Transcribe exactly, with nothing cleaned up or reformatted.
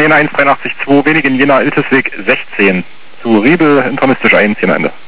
Jena eins drei acht zwei, wenig in Jena Iltesweg sechzehn. Zu Riedel intermistisch eins hier am Ende.